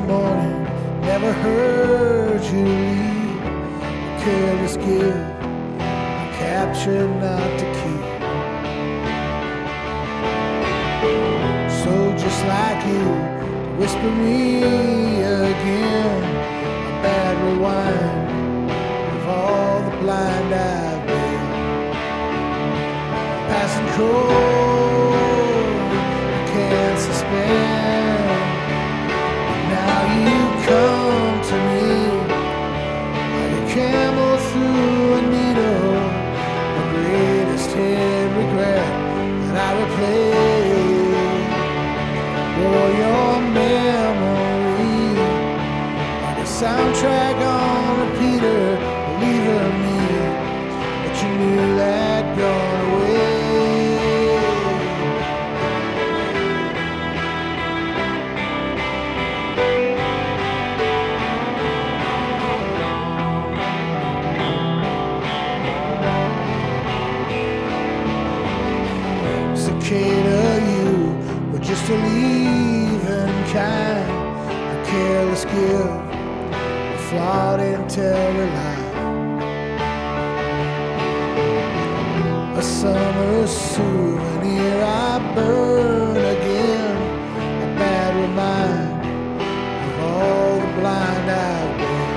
morning, never heard you leave. A careless gift, a capture not to keep. So just like you, to whisper me again, a bad rewind of all the blind I've been. Passing cold, I can't suspend. Now you come to me like a camel through a needle, the greatest hid regret that I replay. For your memory, like a soundtrack on repeater, believing me, but you knew that gone away. Cicada, you were just a leaving kind, a careless gift, a flawed intel life. A summer souvenir I burn again, a bad reminder of all the blind I've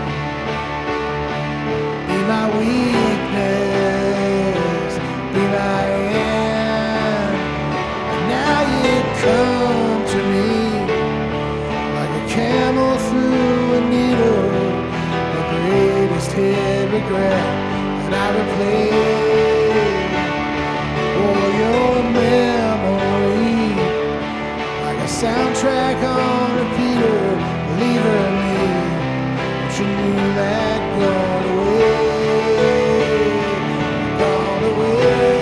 been. Be my weakness, be my end. Now you come to me like a camel through a needle, the greatest hid regret that I replay. For your memory, like a soundtrack on repeater, believing me, but you knew that gone away, gone away.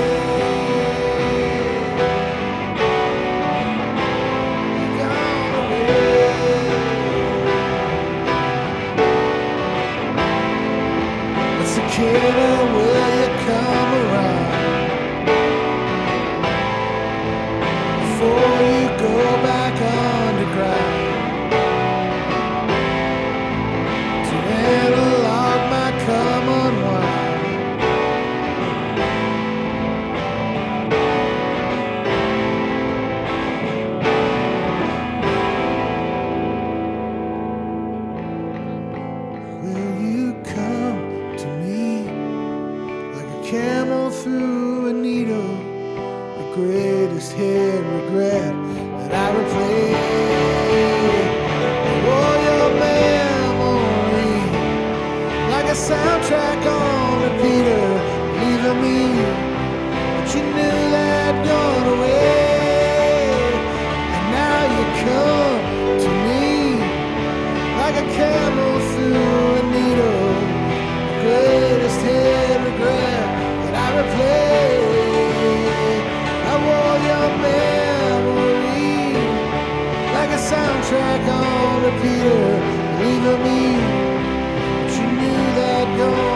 Cicada, will you come around before you go back underground to analog my common wine? Will you come to me like a camel through a needle, the greatest hid regret that I replay? Oh, your memory, like a soundtrack on repeater, leaving me, but you knew that gone away. And now you come to me like a camel through a needle, the greatest hid regret that I replay. I wore your memory like a soundtrack on repeater, leaving me, but you knew that gone